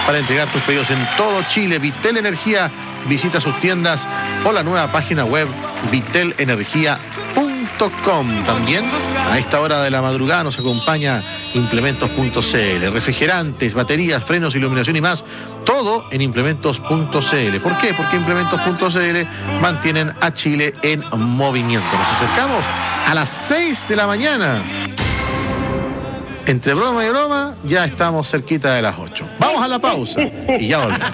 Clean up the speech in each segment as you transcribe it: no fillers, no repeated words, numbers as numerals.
para entregar tus pedidos en todo Chile. Vitel Energía, visita sus tiendas o la nueva página web vitelenergia.com. También a esta hora de la madrugada nos acompaña Implementos.cl. Refrigerantes, baterías, frenos, iluminación y más, todo en Implementos.cl. ¿Por qué? Porque Implementos.cl mantienen a Chile en movimiento. Nos acercamos a las 6 de la mañana. Entre broma y broma, ya estamos cerquita de las 8. Vamos a la pausa y ya volvemos.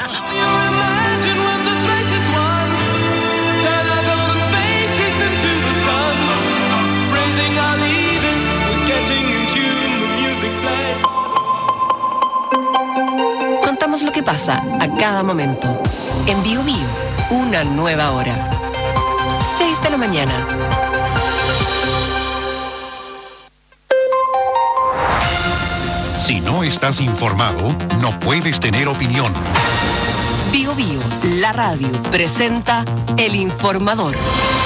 Contamos lo que pasa a cada momento. En Bio Bio, una nueva hora. 6 de la mañana. Si no estás informado, no puedes tener opinión. Bio Bio, la radio, presenta El Informador.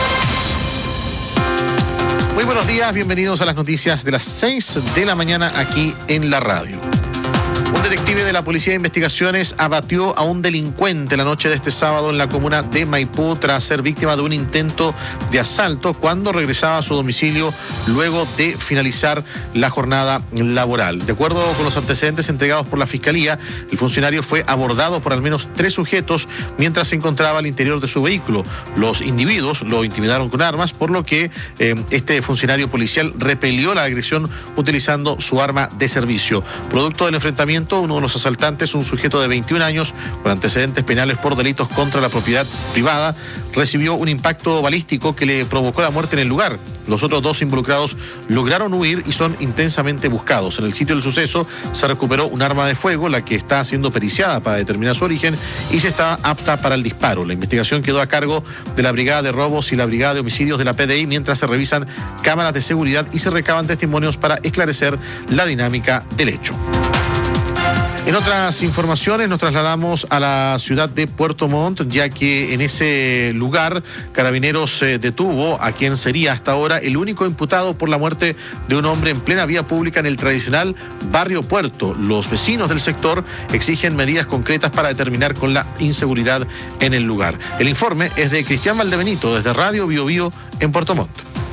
Muy buenos días, bienvenidos a las noticias de las 6 de la mañana aquí en la radio. Un detective de la Policía de Investigaciones abatió a un delincuente la noche de este sábado en la comuna de Maipú tras ser víctima de un intento de asalto cuando regresaba a su domicilio luego de finalizar la jornada laboral. De acuerdo con los antecedentes entregados por la Fiscalía, el funcionario fue abordado por al menos 3 sujetos mientras se encontraba al interior de su vehículo. Los individuos lo intimidaron con armas, por lo que este funcionario policial repelió la agresión utilizando su arma de servicio. Producto del enfrentamiento, uno de los asaltantes, un sujeto de 21 años con antecedentes penales por delitos contra la propiedad privada, recibió un impacto balístico que le provocó la muerte en el lugar. Los otros 2 involucrados lograron huir y son intensamente buscados. En el sitio del suceso se recuperó un arma de fuego, la que está siendo periciada para determinar su origen y se está apta para el disparo. La investigación quedó a cargo de la Brigada de Robos y la Brigada de Homicidios de la PDI mientras se revisan cámaras de seguridad y se recaban testimonios para esclarecer la dinámica del hecho. En otras informaciones nos trasladamos a la ciudad de Puerto Montt, ya que en ese lugar Carabineros detuvo a quien sería hasta ahora el único imputado por la muerte de un hombre en plena vía pública en el tradicional barrio Puerto. Los vecinos del sector exigen medidas concretas para determinar con la inseguridad en el lugar. El informe es de Cristian Valdebenito desde Radio Bio Bio en Puerto Montt.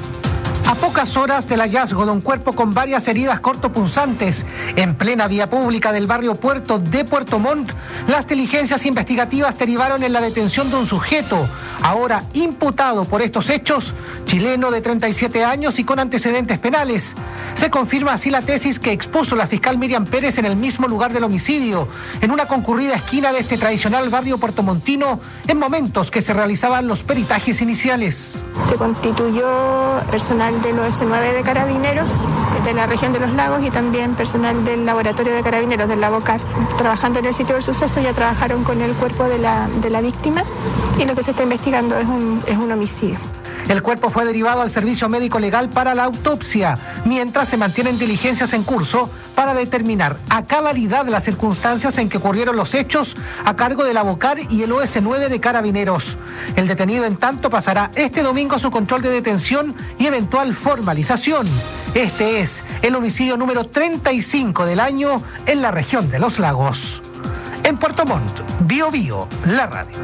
A pocas horas del hallazgo de un cuerpo con varias heridas cortopunzantes en plena vía pública del barrio Puerto de Puerto Montt, las diligencias investigativas derivaron en la detención de un sujeto, ahora imputado por estos hechos, chileno de 37 años y con antecedentes penales. Se confirma así la tesis que expuso la fiscal Miriam Pérez en el mismo lugar del homicidio, en una concurrida esquina de este tradicional barrio puertomontino, en momentos que se realizaban los peritajes iniciales. Se constituyó personal del OS9 de Carabineros de la región de los Lagos y también personal del laboratorio de Carabineros del Labocar. Trabajando en el sitio del suceso ya trabajaron con el cuerpo de la víctima y lo que se está investigando es un homicidio. El cuerpo fue derivado al servicio médico legal para la autopsia, mientras se mantienen diligencias en curso para determinar a cabalidad las circunstancias en que ocurrieron los hechos a cargo del Labocar y el OS9 de Carabineros. El detenido, en tanto, pasará este domingo a su control de detención y eventual formalización. Este es el homicidio número 35 del año en la región de los Lagos. En Puerto Montt, Bio Bio, la radio.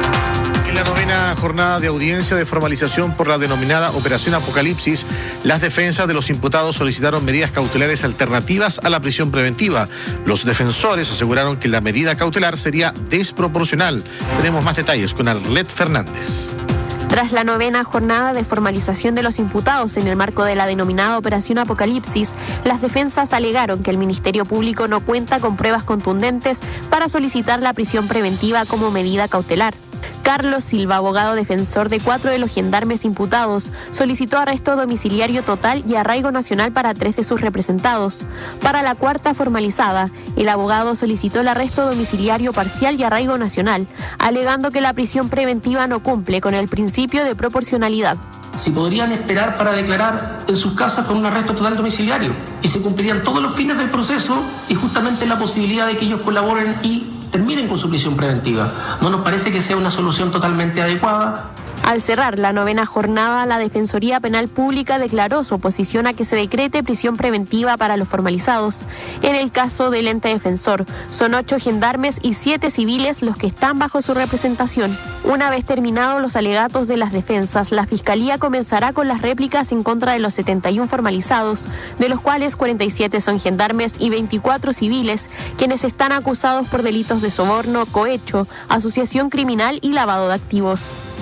En la novena jornada de audiencia de formalización por la denominada Operación Apocalipsis, las defensas de los imputados solicitaron medidas cautelares alternativas a la prisión preventiva. Los defensores aseguraron que la medida cautelar sería desproporcional. Tenemos más detalles con Arlet Fernández. Tras la novena jornada de formalización de los imputados en el marco de la denominada Operación Apocalipsis, las defensas alegaron que el Ministerio Público no cuenta con pruebas contundentes para solicitar la prisión preventiva como medida cautelar. Carlos Silva, abogado defensor de 4 de los gendarmes imputados, solicitó arresto domiciliario total y arraigo nacional para 3 de sus representados. Para la cuarta formalizada, el abogado solicitó el arresto domiciliario parcial y arraigo nacional, alegando que la prisión preventiva no cumple con el principio de proporcionalidad. Si podrían esperar para declarar en sus casas con un arresto total domiciliario y se cumplirían todos los fines del proceso y justamente la posibilidad de que ellos colaboren y terminen con su prisión preventiva. No nos parece que sea una solución totalmente adecuada. Al cerrar la 9ª jornada, la Defensoría Penal Pública declaró su oposición a que se decrete prisión preventiva para los formalizados. En el caso del ente defensor, son 8 gendarmes y 7 civiles los que están bajo su representación. Una vez terminados los alegatos de las defensas, la Fiscalía comenzará con las réplicas en contra de los 71 formalizados, de los cuales 47 son gendarmes y 24 civiles, quienes están acusados por delitos de soborno, cohecho, asociación criminal y lavado de activos.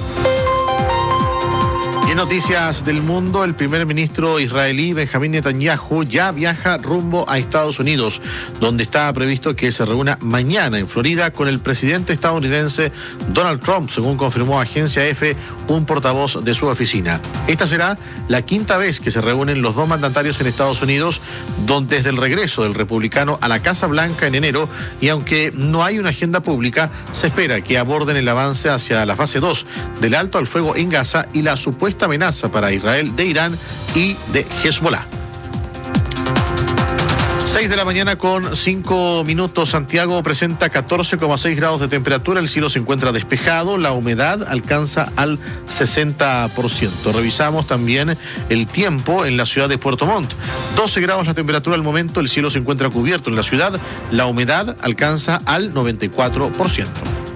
Y en noticias del mundo, el primer ministro israelí Benjamín Netanyahu ya viaja rumbo a Estados Unidos, donde está previsto que se reúna mañana en Florida con el presidente estadounidense Donald Trump, según confirmó Agencia EFE, un portavoz de su oficina. Esta será la 5ª vez que se reúnen los dos mandatarios en Estados Unidos, desde el regreso del republicano a la Casa Blanca en enero, y aunque no hay una agenda pública, se espera que aborden el avance hacia la fase 2 del alto al fuego en Gaza y la supuesta amenaza para Israel de Irán y de Hezbollah. 6 de la mañana con 5 minutos. Santiago presenta 14,6 grados de temperatura. El cielo se encuentra despejado. La humedad alcanza al 60%. Revisamos también el tiempo en la ciudad de Puerto Montt. 12 grados la temperatura al momento. El cielo se encuentra cubierto en la ciudad. La humedad alcanza al 94%.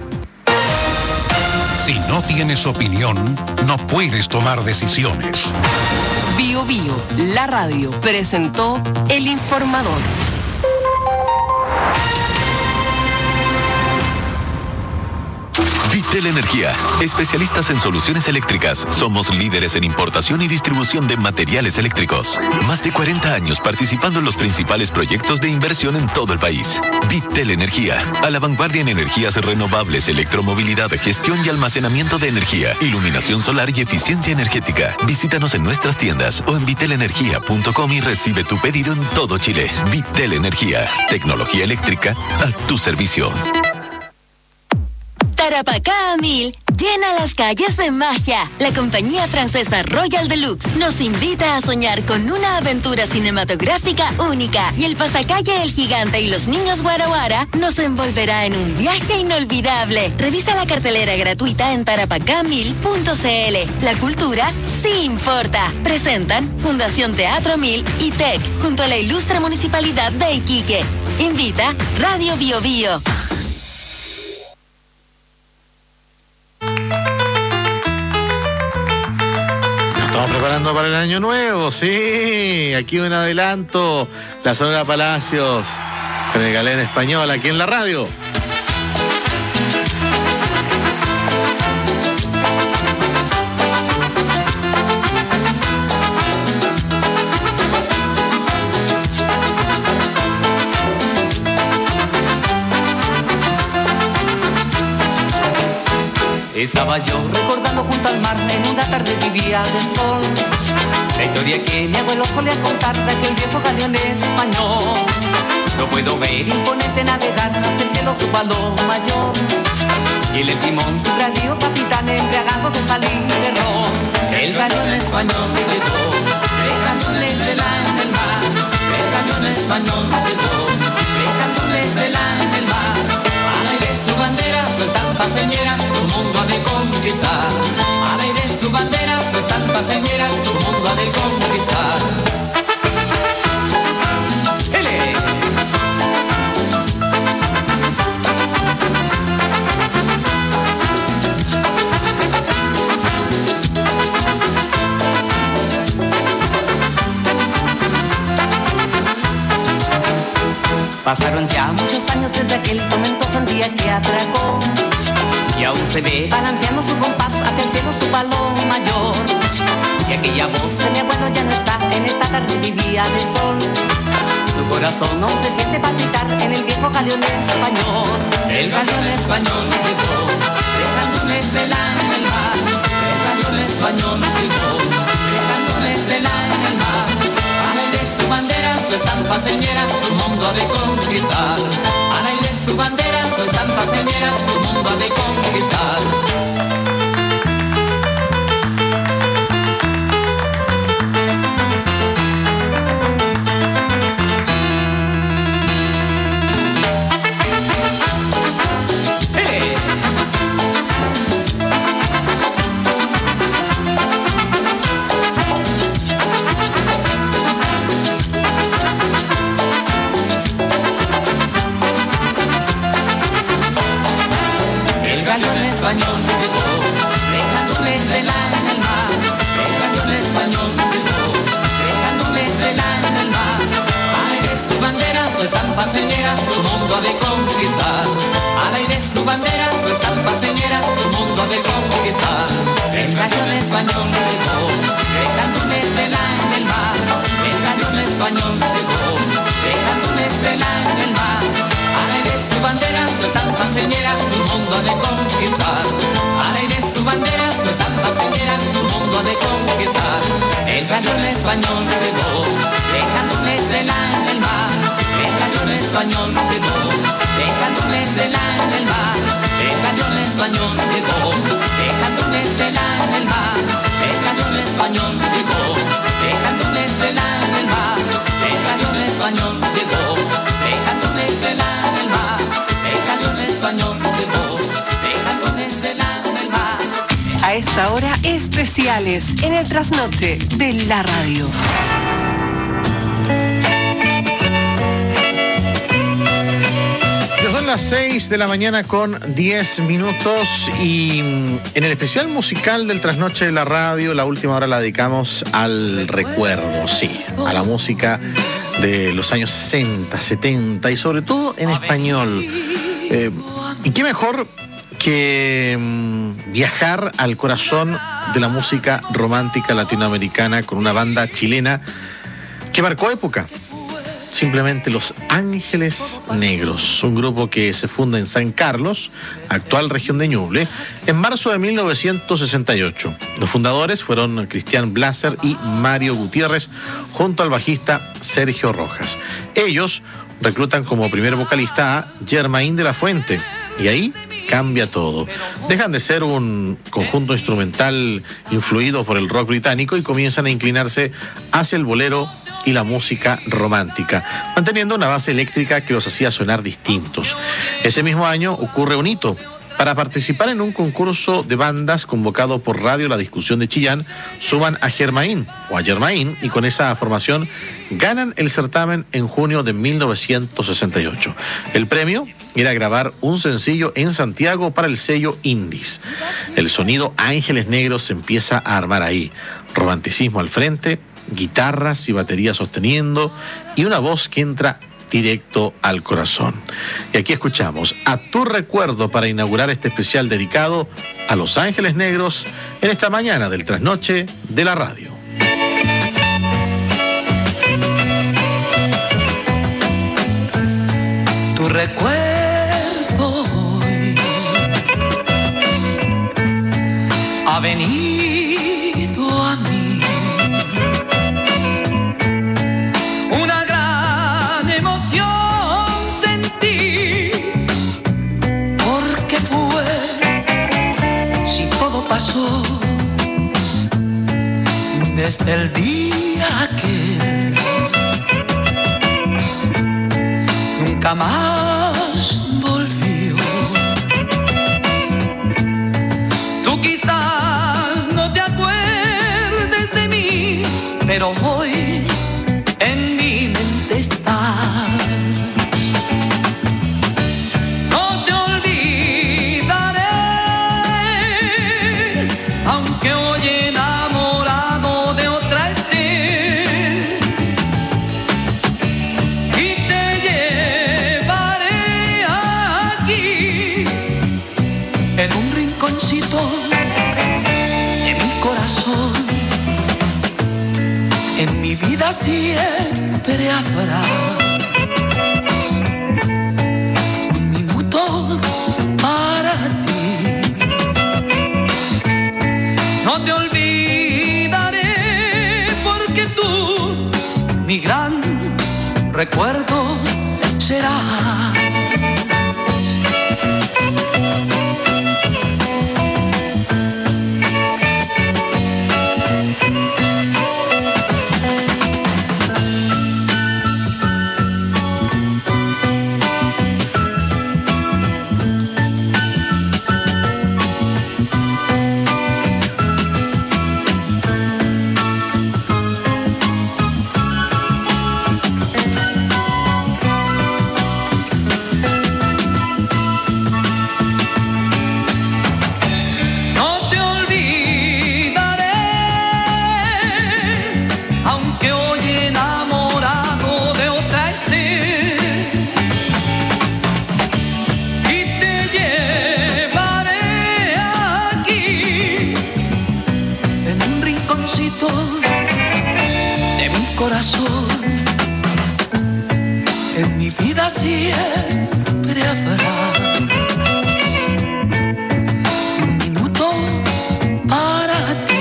Si no tienes opinión, no puedes tomar decisiones. Bio Bio, la radio, presentó El Informador. Vitel Energía, especialistas en soluciones eléctricas. Somos líderes en importación y distribución de materiales eléctricos. Más de 40 años participando en los principales proyectos de inversión en todo el país. Vitel Energía, a la vanguardia en energías renovables, electromovilidad, gestión y almacenamiento de energía, iluminación solar y eficiencia energética. Visítanos en nuestras tiendas o en vitelenergia.com y recibe tu pedido en todo Chile. Vitel Energía, tecnología eléctrica a tu servicio. Tarapacá a 1000 llena las calles de magia. La compañía francesa Royal Deluxe nos invita a soñar con una aventura cinematográfica única, y el pasacalle El Gigante y los Niños Guara Guara nos envolverá en un viaje inolvidable. Revisa la cartelera gratuita en tarapacá1000.cl. La cultura sí importa. Presentan Fundación Teatro 1000 y TEC junto a la ilustre Municipalidad de Iquique. Invita Radio Bio Bio. Estamos preparando para el año nuevo, sí. Aquí un adelanto. La Sonora Palacios, con el Galén Español, aquí en la radio. Estaba yo recordando junto al mar en una tarde tibia de sol, la historia que mi abuelo solía contar de aquel viejo galeón español. No puedo ver imponente navegar hacia el cielo su palo mayor, y en el timón su bravío capitán embriagado de sal y de ron. El galeón español llegó, dejándoles de la en el mar. El galeón español llegó, dejándoles de la en el mar. Al aire su bandera, su estampa señera, tu mundo ha de conquistar. Al aire su bandera, su estampa señera, tu mundo ha de conquistar. Pasaron ya muchos años desde aquel tormentoso día que atracó, y aún se ve balanceando su compás hacia el cielo su palo mayor. Y aquella voz de mi abuelo ya no está en esta tarde tibia de sol. Su corazón aún se siente palpitar en el viejo galeón español. El galeón español llegó, dejándoles de la en el mar. El galeón español llegó, dejándoles de la en el mar. Al aire su bandera, su estampa señera, tu mundo ha de conquistar. Al aire su bandera, su estampa señera, tu mundo ha de conquistar. español llegó, dejándoles el alma el mar, dejando el español llegó, dejándoles el alma el mar. Al aire su bandera, su estampa señera, su mundo ha de conquistar. Al aire su bandera, su estampa señera, su mundo ha de conquistar. El gallo español llegó, dejándoles el alma el mar, el gallo español llegó, dejándoles el alma el mar. Al aire su bandera, su estampa señera, su mundo ha de conquistar. Al aire su bandera, su estampa señera, su mundo ha de conquistar. El gallo español llegó, dejándoles el alma el mar, el gallo español llegó, dejándoles el alma el mar, el gallo español llegó, dejándoles el alma el mar, el gallo español llegó, dejándoles el alma el mar, el gallo español llegó, dejándoles el alma el mar, el gallo español llegó, dejándoles el alma el mar. A esta hora, especiales en el trasnoche de la radio. Ya son las 6 de la mañana con 10 minutos y en el especial musical del trasnoche de la radio, la última hora la dedicamos al recuerdo, sí, a la música de los años 60, 70 y sobre todo en español. Y qué mejor que viajar al corazón de la música romántica latinoamericana con una banda chilena que marcó época. Simplemente Los Ángeles Negros, un grupo que se funda en San Carlos, actual región de Ñuble, en marzo de 1968. Los fundadores fueron Cristian Blaser y Mario Gutiérrez, junto al bajista Sergio Rojas. Ellos reclutan como primer vocalista a Germain de la Fuente, y ahí cambia todo. Dejan de ser un conjunto instrumental influido por el rock británico y comienzan a inclinarse hacia el bolero y la música romántica, manteniendo una base eléctrica que los hacía sonar distintos. Ese mismo año ocurre un hito. Para participar en un concurso de bandas convocado por Radio La Discusión de Chillán, suban a Germain y con esa formación ganan el certamen en junio de 1968. El premio era grabar un sencillo en Santiago para el sello Indies. El sonido Ángeles Negros se empieza a armar ahí. Romanticismo al frente, guitarras y batería sosteniendo y una voz que entra directo al corazón. Y aquí escuchamos A Tu Recuerdo para inaugurar este especial dedicado a Los Ángeles Negros en esta mañana del trasnoche de la radio. Tu recuerdo hoy ha venido a mí. Pasó desde el día aquel, nunca más volvió. Tú quizás no te acuerdes de mí, pero hoy en mi mente está. De mi corazón, en mi vida siempre habrá un minuto para ti. No te olvidaré porque tú, mi gran recuerdo serás. corazón, en mi vida siempre habrá un minuto para ti.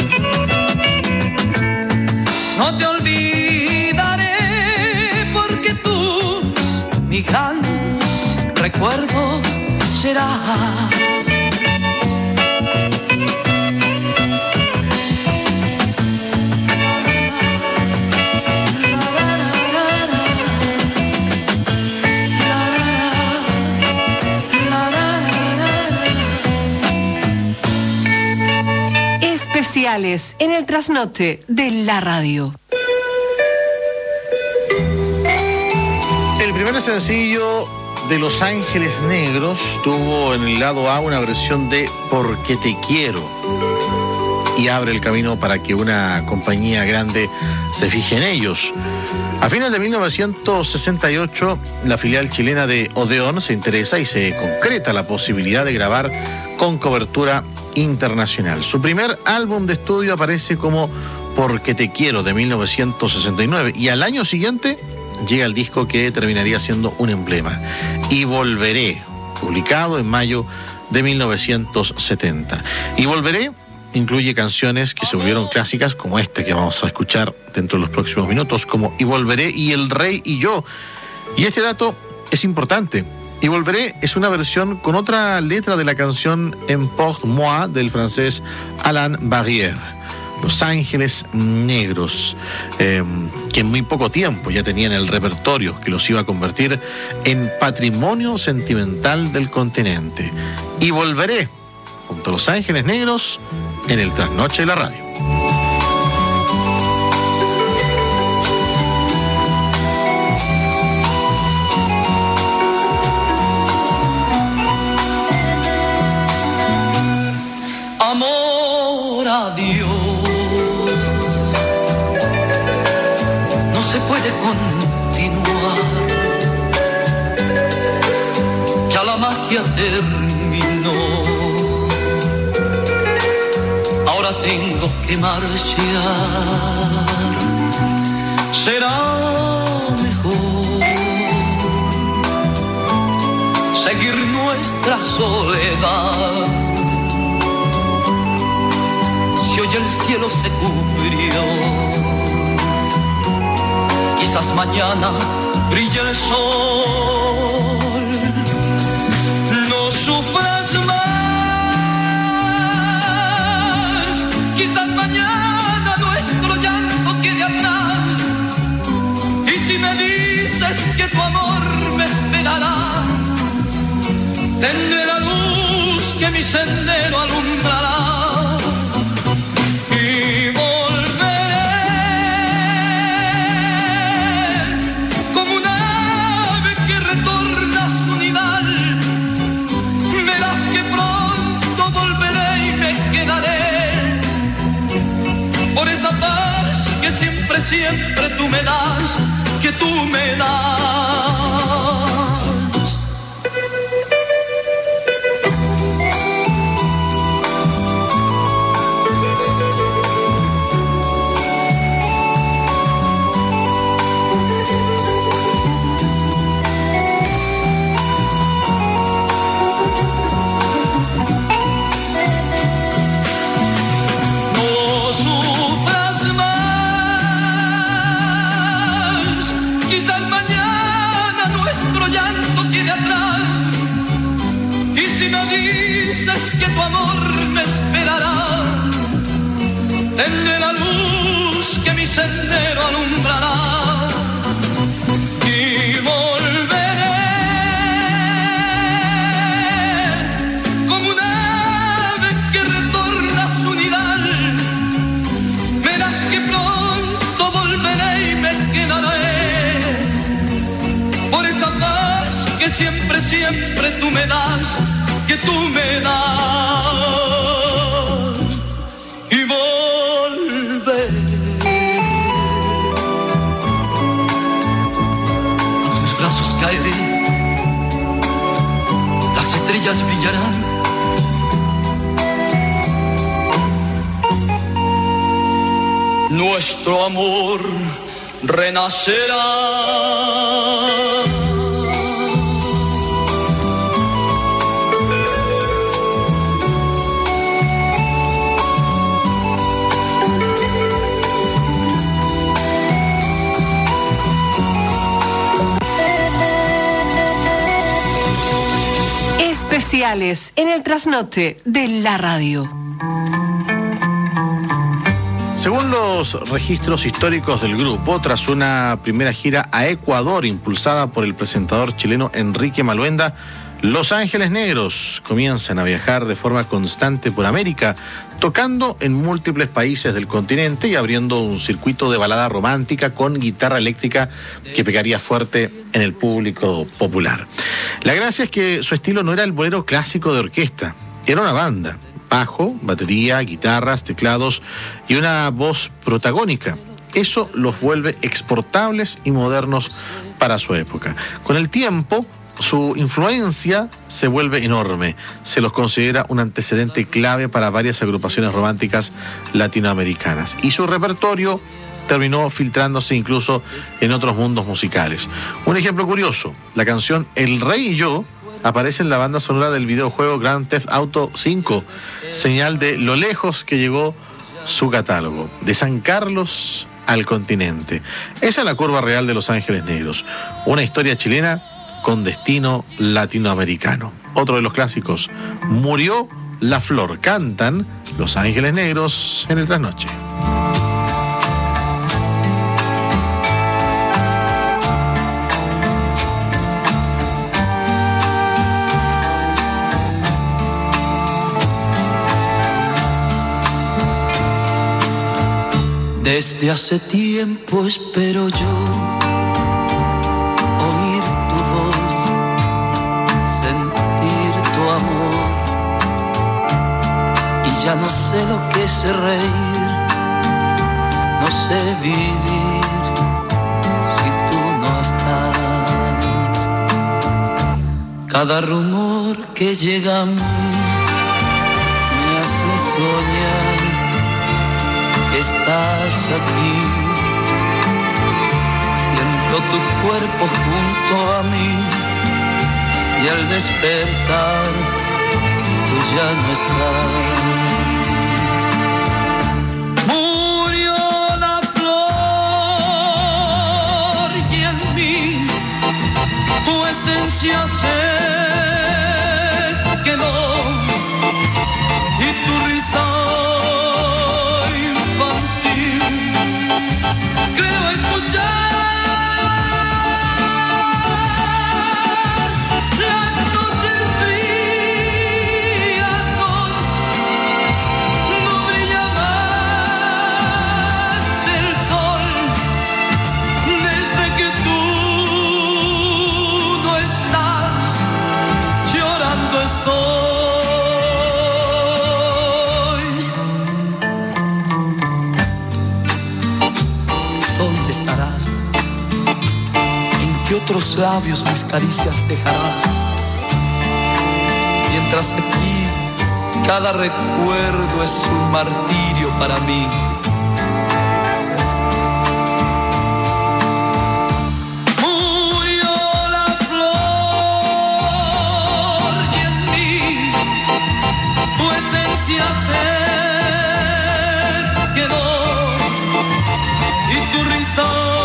No te olvidaré porque tú, mi gran recuerdo serás. Especiales en el trasnoche de la radio. El primer sencillo de Los Ángeles Negros tuvo en el lado A una versión de Porque te quiero y abre el camino para que una compañía grande se fije en ellos. A fines de 1968, la filial chilena de Odeón se interesa y se concreta la posibilidad de grabar con cobertura internacional. Su primer álbum de estudio aparece como Porque te quiero de 1969 y al año siguiente llega el disco que terminaría siendo un emblema, Y Volveré, publicado en mayo de 1970. Y Volveré incluye canciones que se volvieron clásicas como este que vamos a escuchar dentro de los próximos minutos, como Y Volveré y El Rey y Yo. Y este dato es importante. Y Volveré es una versión con otra letra de la canción Emporte-moi del francés Alain Barrière. Los Ángeles Negros, que en muy poco tiempo ya tenían el repertorio que los iba a convertir en patrimonio sentimental del continente. Y Volveré, junto a Los Ángeles Negros, en el trasnoche de la radio. Amor a Dios, no se puede continuar, ya la magia terminó, ahora tengo que marchar, será mejor seguir nuestra soledad. Si hoy el cielo se cubrió, quizás mañana brille el sol. No sufras más, quizás mañana nuestro llanto quede atrás. Y si me dices que tu amor me esperará, tendré la luz que mi sendero alumbrará. Siempre tú me das, que tú me das. Dices que tu amor me esperará, tendré la luz que mi sendero alumbrará. Y volveré como un ave que retorna a su nidal. Verás que pronto volveré y me quedaré por esa paz que siempre, siempre tú me das, que tú me das. Y volveré a tus brazos, caeré, las estrellas brillarán. Nuestro amor renacerá. Especiales en el trasnoche de la radio. Según los registros históricos del grupo, tras una primera gira a Ecuador impulsada por el presentador chileno Enrique Maluenda, Los Ángeles Negros comienzan a viajar de forma constante por América, tocando en múltiples países del continente y abriendo un circuito de balada romántica con guitarra eléctrica que pegaría fuerte en el público popular. La gracia es que su estilo no era el bolero clásico de orquesta, era una banda. Bajo, batería, guitarras, teclados y una voz protagónica. Eso los vuelve exportables y modernos para su época. Con el tiempo, su influencia se vuelve enorme. Se los considera un antecedente clave para varias agrupaciones románticas latinoamericanas. Y su repertorio terminó filtrándose incluso en otros mundos musicales. Un ejemplo curioso, la canción El Rey y Yo aparece en la banda sonora del videojuego Grand Theft Auto 5, señal de lo lejos que llegó su catálogo, de San Carlos al continente. Esa es la curva real de Los Ángeles Negros, una historia chilena con destino latinoamericano. Otro de los clásicos, Murió la Flor, cantan Los Ángeles Negros en el trasnoche. Desde hace tiempo espero yo oír tu voz, sentir tu amor, y ya no sé lo que es reír, no sé vivir si tú no estás. Cada rumor que llega a mí me hace soñar que estás aquí. Siento tu cuerpo junto a mí y al despertar tú ya no estás. Murió la flor y en mí tu esencia se quedó y tu risa otros labios mis caricias dejarás, mientras aquí cada recuerdo es un martirio para mí. Murió la flor y en mí tu esencia se quedó y tu risa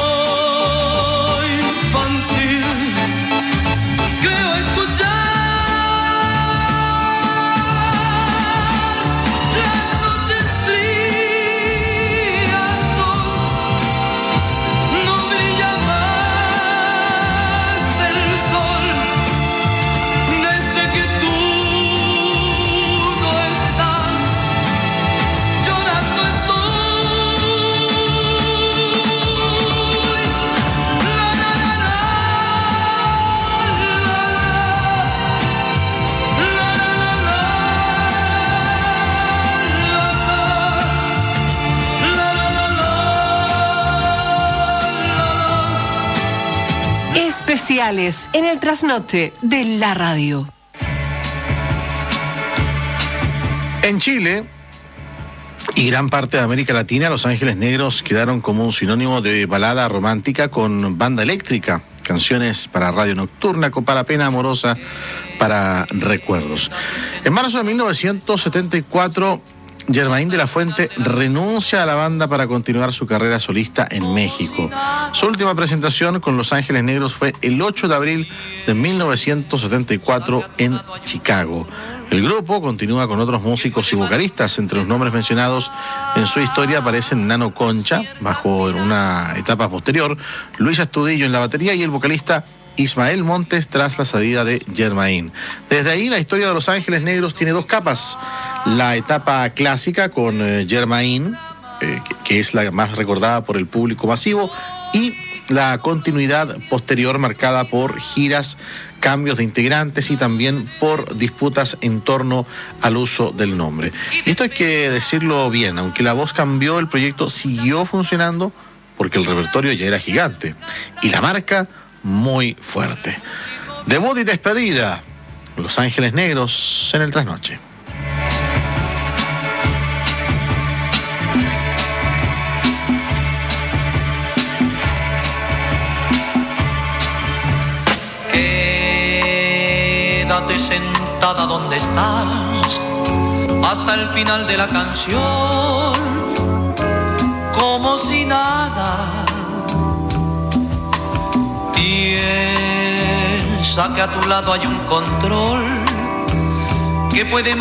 Especiales en el trasnoche de la radio. En Chile, y gran parte de América Latina, Los Ángeles Negros quedaron como un sinónimo de balada romántica con banda eléctrica, canciones para radio nocturna, para pena amorosa, para recuerdos. En marzo de 1974, Germain de la Fuente renuncia a la banda para continuar su carrera solista en México. Su última presentación con Los Ángeles Negros fue el 8 de abril de 1974 en Chicago. El grupo continúa con otros músicos y vocalistas. Entre los nombres mencionados en su historia aparecen Nano Concha, bajo una etapa posterior, Luis Astudillo en la batería y el vocalista Ismael Montes tras la salida de Germain. Desde ahí la historia de Los Ángeles Negros tiene dos capas. La etapa clásica con Germain, que es la más recordada por el público masivo, y la continuidad posterior marcada por giras, cambios de integrantes y también por disputas en torno al uso del nombre. Y esto hay que decirlo bien, aunque la voz cambió, el proyecto siguió funcionando porque el repertorio ya era gigante y la marca muy fuerte. Debut y despedida, Los Ángeles Negros en el Trasnoche. Quédate sentada donde estás hasta el final de la canción, como si nada. Piensa que a tu lado hay un control que puede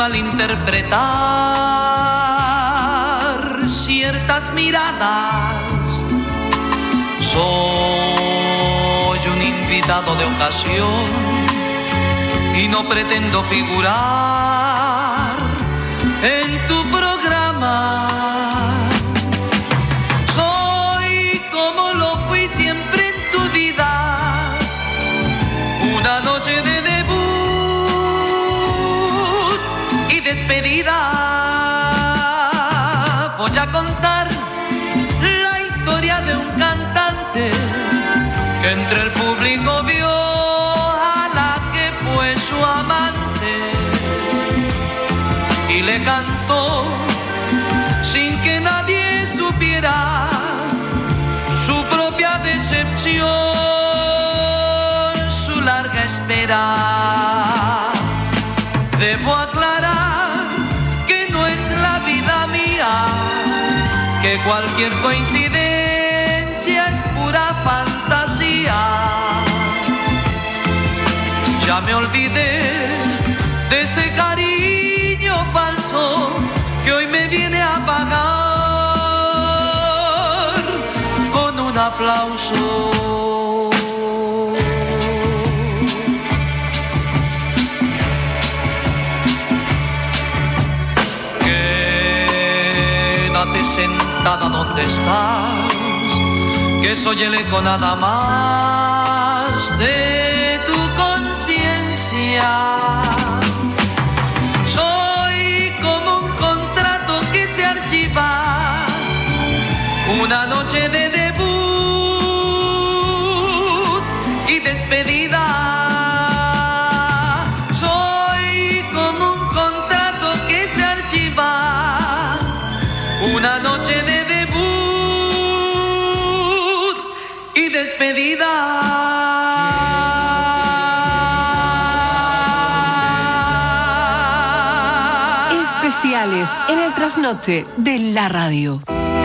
malinterpretar ciertas miradas. Soy un invitado de ocasión y no pretendo figurar en tu programa. Soy como lo fui siempre en tu vida, una noche de debut y despedida. Voy a contar la historia de un cantante que entre el público vio a la que fue su amante y le cantó sin que nadie supiera su propia decepción, su larga espera. Debo aclarar que no es la vida mía, que cualquier coincidencia es pura fantasía. Ya me olvidé de ese cariño falso que hoy me viene a pagar con un aplauso. Quédate sentada donde estás, que soy el eco nada más de tu conciencia. Soy como un contrato que se archiva, una noche de debut y despedida. Soy como un contrato que se archiva, una noche de debut y despedida. Especiales en el Trasnoche de la radio.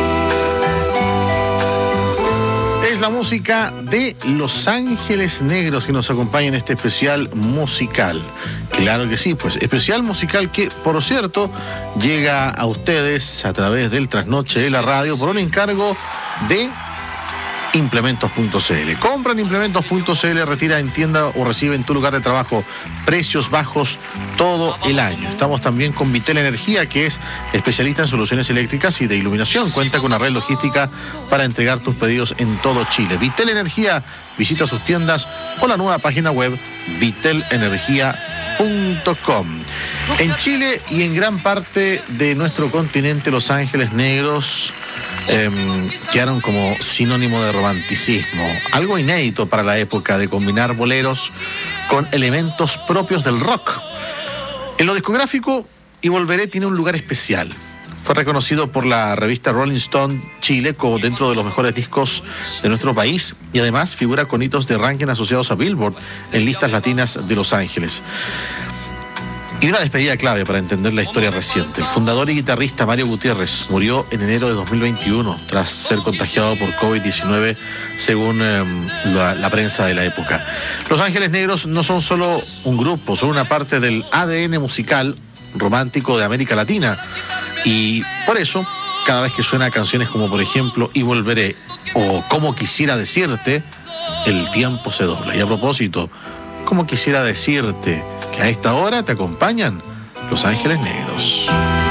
Es la música de Los Ángeles Negros que nos acompaña en este especial musical. Claro que sí, pues especial musical que, por cierto, llega a ustedes a través del Trasnoche de la radio por un encargo de Implementos.cl. Compra en Implementos.cl, retira en tienda o recibe en tu lugar de trabajo precios bajos todo el año. Estamos también con Vitel Energía, que es especialista en soluciones eléctricas y de iluminación. Cuenta con una red logística para entregar tus pedidos en todo Chile. Vitel Energía, visita sus tiendas o la nueva página web vitelenergia.com. En Chile y en gran parte de nuestro continente, Los Ángeles Negros quedaron como sinónimo de romanticismo, algo inédito para la época, de combinar boleros con elementos propios del rock. En lo discográfico, Y Volveré tiene un lugar especial. Fue reconocido por la revista Rolling Stone Chile como dentro de los mejores discos de nuestro país y además figura con hitos de ranking asociados a Billboard en listas latinas de Los Ángeles. Y una despedida clave para entender la historia reciente. El fundador y guitarrista Mario Gutiérrez murió en enero de 2021 tras ser contagiado por COVID-19, según la prensa de la época. Los Ángeles Negros no son solo un grupo, son una parte del ADN musical romántico de América Latina. Y por eso, cada vez que suena canciones como por ejemplo Y Volveré o Como Quisiera Decirte, el tiempo se dobla. Y a propósito, como quisiera decirte que a esta hora te acompañan Los Ángeles Negros.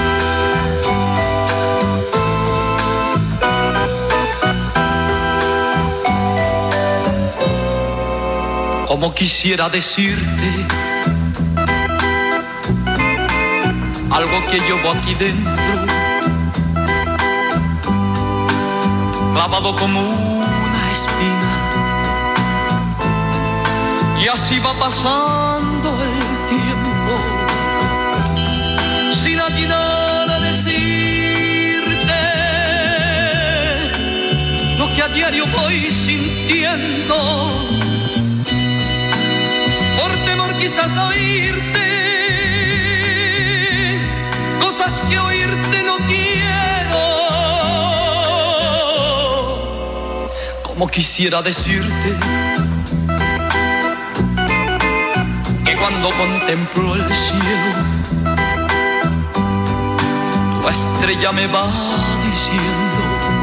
Como quisiera decirte algo que llevo aquí dentro, clavado como una espina. Y así va pasando el tiempo, sin atinar a decirte lo que a diario voy sintiendo, por temor quizás a oírte cosas que oírte no quiero. Como quisiera decirte cuando contemplo el cielo, tu estrella me va diciendo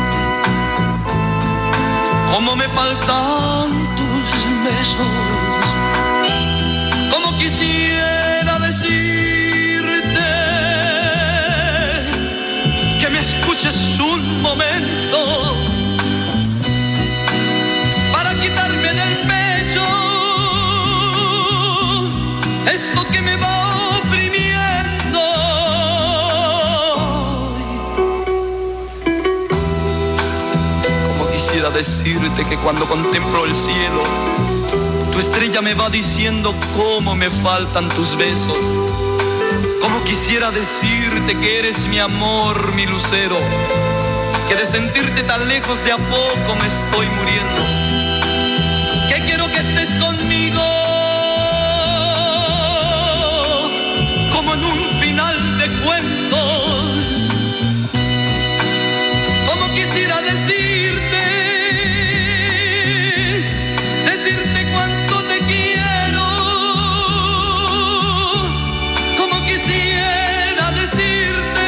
cómo me faltan tus besos. Como quisiera decirte que me escuches un momento para quitarme del pecho esto que me va oprimiendo. Como quisiera decirte que cuando contemplo el cielo, tu estrella me va diciendo cómo me faltan tus besos. Como quisiera decirte que eres mi amor, mi lucero, que de sentirte tan lejos de a poco me estoy muriendo, que quiero que estés conmigo como en un final de cuentos. Como quisiera decirte cuánto te quiero. Como quisiera decirte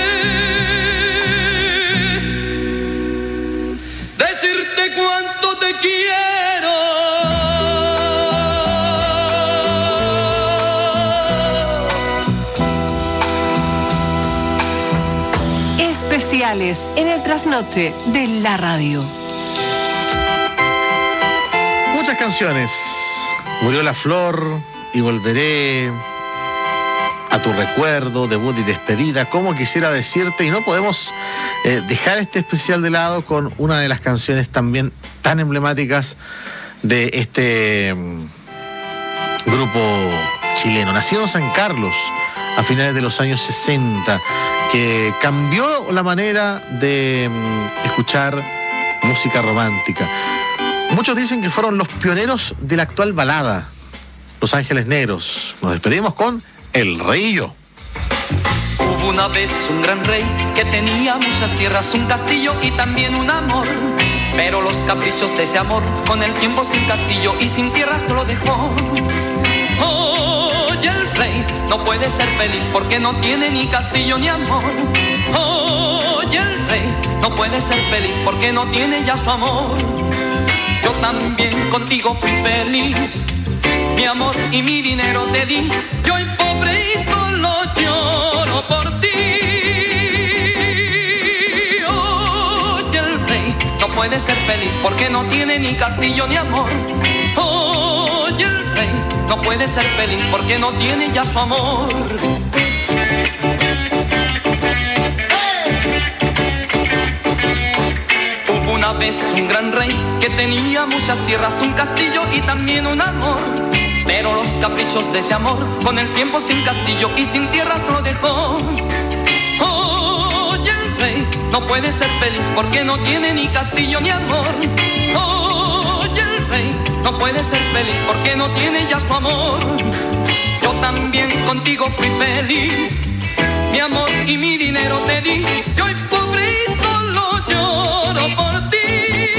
cuánto te quiero. Especiales en el trasnoche de la radio. Muchas canciones. Murió la flor, Y Volveré, A tu recuerdo, Debut y despedida, Como quisiera decirte. Y no podemos dejar este especial de lado con una de las canciones también tan emblemáticas de este grupo chileno, nacido en San Carlos a finales de los años 60, que cambió la manera de escuchar música romántica. Muchos dicen que fueron los pioneros de la actual balada, Los Ángeles Negros. Nos despedimos con El Rey y Yo. Hubo una vez un gran rey que tenía muchas tierras, un castillo y también un amor. Pero los caprichos de ese amor con el tiempo sin castillo y sin tierra se lo dejó. Oye, el rey no puede ser feliz porque no tiene ni castillo ni amor. Oye, el rey no puede ser feliz porque no tiene ya su amor. Yo también contigo fui feliz, mi amor y mi dinero te di. Yo hoy pobre y solo lloro por ti. Oye, el rey no puede ser feliz porque no tiene ni castillo ni amor. Oye, el rey no puede ser feliz porque no tiene ya su amor. Hubo una vez un gran rey que tenía muchas tierras, un castillo y también un amor. Pero los caprichos de ese amor con el tiempo sin castillo y sin tierra se lo dejó. Oye, el no puede ser feliz porque no tiene ni castillo ni amor. Oye, el rey no puede ser feliz porque no tiene ya su amor. Yo también contigo fui feliz, mi amor y mi dinero te di. Y hoy pobre y solo lloro por ti.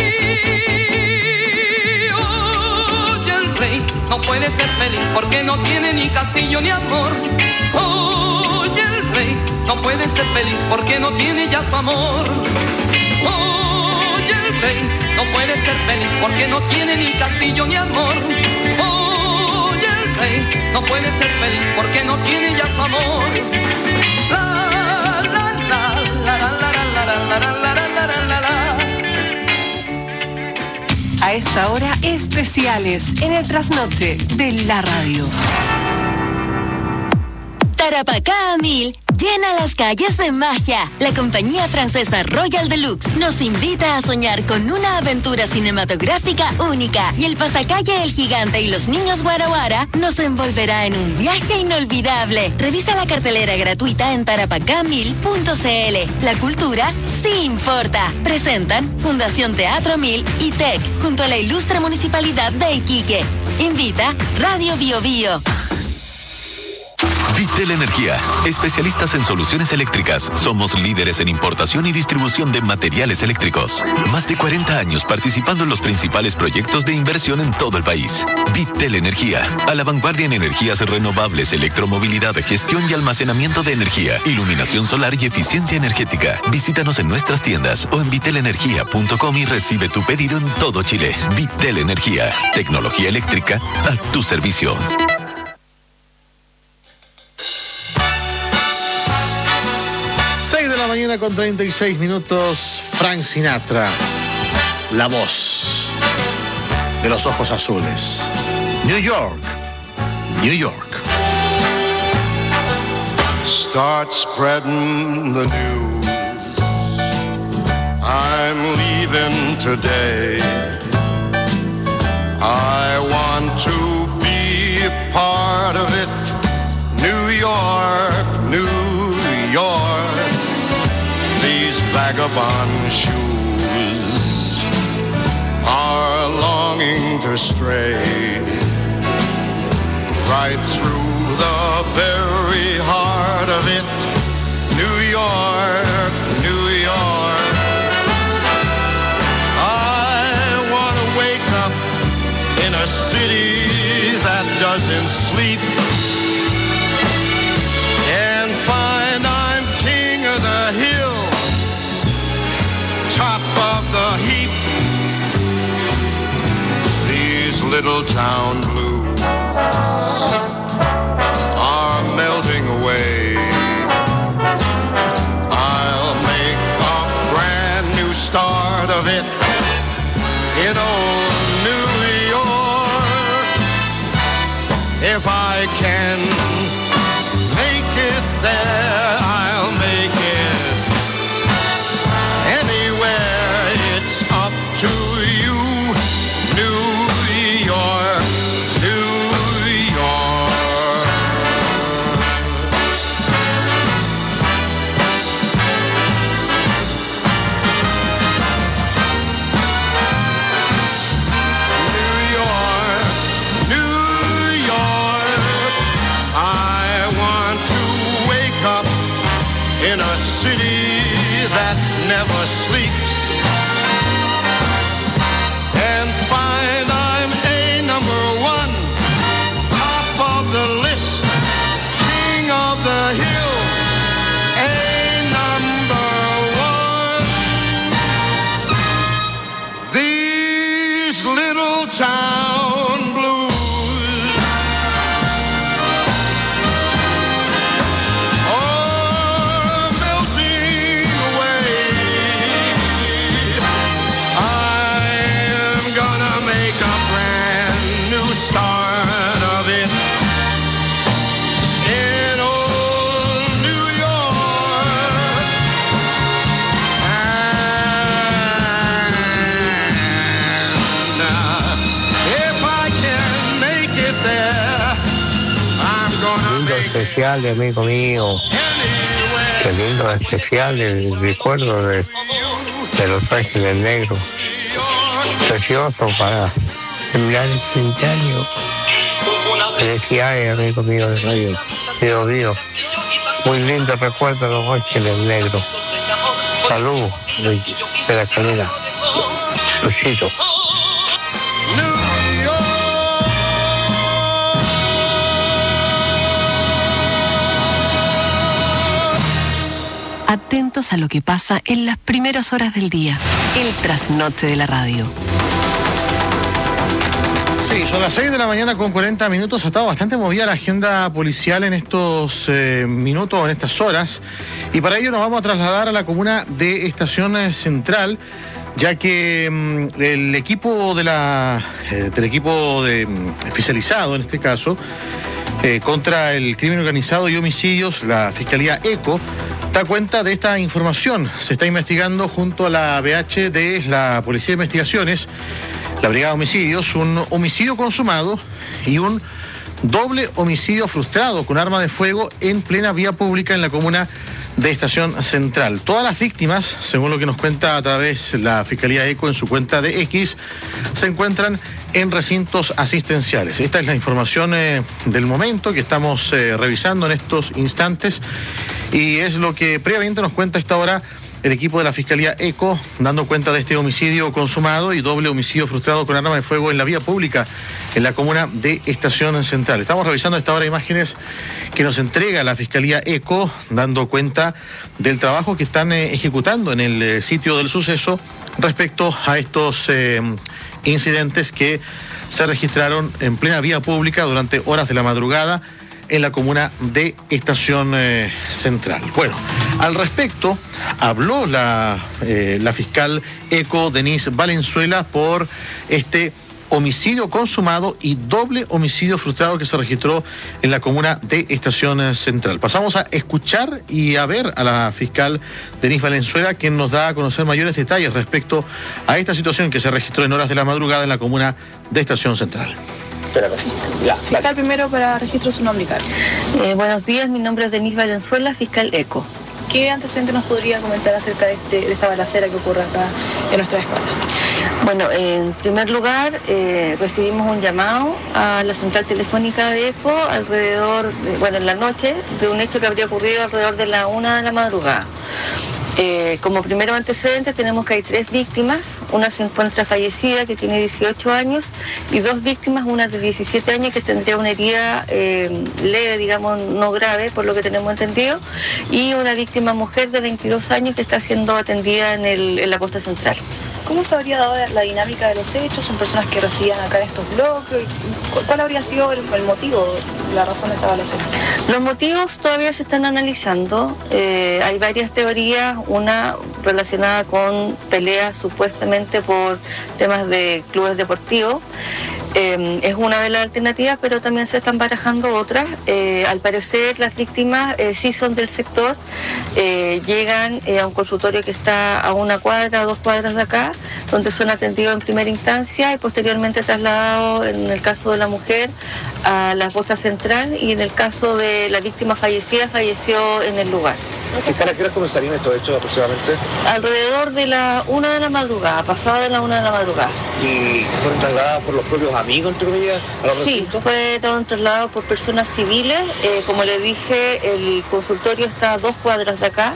Oye, el rey no puede ser feliz porque no tiene ni castillo ni amor. Oye, el rey no puede ser feliz porque no tiene ya su amor. Oye, el rey no puede ser feliz porque no tiene ni castillo ni amor. Oye, el rey no puede ser feliz porque no tiene ya su amor. La la la la la la la la la la la la. A esta hora, especiales en el trasnoche de la radio. Tarapacá a 1000 llena las calles de magia. La compañía francesa Royal Deluxe nos invita a soñar con una aventura cinematográfica única y el pasacalle El Gigante y los Niños Guara Guara nos envolverá en un viaje inolvidable. Revisa la cartelera gratuita en tarapacá1000.cl. La cultura sí importa. Presentan Fundación Teatro 1000 y TEC junto a la ilustre Municipalidad de Iquique. Invita Radio Bio Bio. Vitel Energía, especialistas en soluciones eléctricas. Somos líderes en importación y distribución de materiales eléctricos. Más de 40 años participando en los principales proyectos de inversión en todo el país. Vitel Energía, a la vanguardia en energías renovables, electromovilidad, gestión y almacenamiento de energía, iluminación solar y eficiencia energética. Visítanos en nuestras tiendas o en vitelenergia.com y recibe tu pedido en todo Chile. Vitel Energía, tecnología eléctrica a tu servicio. 6 de la mañana con 36 minutos. Frank Sinatra, la voz de los ojos azules. New York, New York. Start spreading the news. I'm leaving today. I want to be a part of it. New York, New York. These vagabond shoes are longing to stray right through the very heart of it. New York, New York. I want to wake up in a city that doesn't sleep and find I'm king of the hill, top of the heap. These little town blues are melting away. I'll make a brand new start of it in old New York. If I can make it there, I'll make it anywhere. It's up to you, New York, New York. New York, New York. I want to wake up in a city that never sleeps and find I'm a number one, top of the list, king of the hill, a number one. These little town blues are melting away. I am gonna make a brand new start of it in old New York. And if I can make it there, I'm gonna Lindo make it especial de amigo mío. anywhere. Qué lindo, especial el recuerdo de Los Ángeles Negros. Precioso para terminar el 30 años. Felicidades, amigo mío de radio. Dios mío. Muy lindo recuerdo de Los Ángeles Negros. Salud de la calera. Luchito. Atentos a lo que pasa en las primeras horas del día. El trasnoche de la radio. Sí, son las 6 de la mañana con 40 minutos. Ha estado bastante movida la agenda policial en estos minutos, en estas horas. Y para ello nos vamos a trasladar a la comuna de Estación Central, ya que el equipo especializado, en este caso, contra el crimen organizado y homicidios, la Fiscalía ECO, da cuenta de esta información. Se está investigando junto a la BH de la Policía de Investigaciones, la Brigada de Homicidios, un homicidio consumado y un doble homicidio frustrado con arma de fuego en plena vía pública en la comuna de Estación Central. Todas las víctimas, según lo que nos cuenta a través de la Fiscalía ECO en su cuenta de X, se encuentran en recintos asistenciales. Esta es la información del momento que estamos revisando en estos instantes y es lo que previamente nos cuenta a esta hora el equipo de la Fiscalía ECO, dando cuenta de este homicidio consumado y doble homicidio frustrado con arma de fuego en la vía pública en la comuna de Estación Central. Estamos revisando a esta hora imágenes que nos entrega la Fiscalía ECO, dando cuenta del trabajo que están ejecutando en el sitio del suceso respecto a estos incidentes que se registraron en plena vía pública durante horas de la madrugada en la comuna de Estación Central. Bueno, al respecto habló la fiscal ECO, Denise Valenzuela, por este homicidio consumado y doble homicidio frustrado que se registró en la comuna de Estación Central. Pasamos a escuchar y a ver a la fiscal Denise Valenzuela, quien nos da a conocer mayores detalles respecto a esta situación que se registró en horas de la madrugada en la comuna de Estación Central. Fiscal, primero para registro su nombre y cargo. Buenos días, mi nombre es Denise Valenzuela, fiscal ECO. ¿Qué antecedentes nos podría comentar acerca de esta balacera que ocurre acá en nuestra espalda? Bueno, en primer lugar, recibimos un llamado a la central telefónica de ECO en la noche, de un hecho que habría ocurrido alrededor de la 1 de la madrugada. Como primero antecedente tenemos que hay 3 víctimas, una se encuentra fallecida que tiene 18 años y 2 víctimas, una de 17 años que tendría una herida leve, digamos no grave por lo que tenemos entendido, y una víctima mujer de 22 años que está siendo atendida en la costa central. ¿Cómo se habría dado la dinámica de los hechos? ¿Son personas que residían acá en estos bloques? ¿Cuál habría sido el motivo, la razón de esta balacera? Los motivos todavía se están analizando. Hay varias teorías, una relacionada con peleas supuestamente por temas de clubes deportivos. Es una de las alternativas, pero también se están barajando otras. Al parecer las víctimas sí son del sector, llegan a un consultorio que está a 1 cuadra, a 2 cuadras de acá, donde son atendidos en primera instancia y posteriormente trasladados, en el caso de la mujer, a la posta central, y en el caso de la víctima fallecida, falleció en el lugar. Fiscal, ¿a qué hora comenzarían estos hechos aproximadamente? Alrededor de la 1 de la madrugada, pasada de la 1 de la madrugada. ¿Y fueron trasladados por los propios amigos, entre comillas, a los recintos? Sí, fueron trasladados por personas civiles. Como le dije, el consultorio está a 2 cuadras de acá,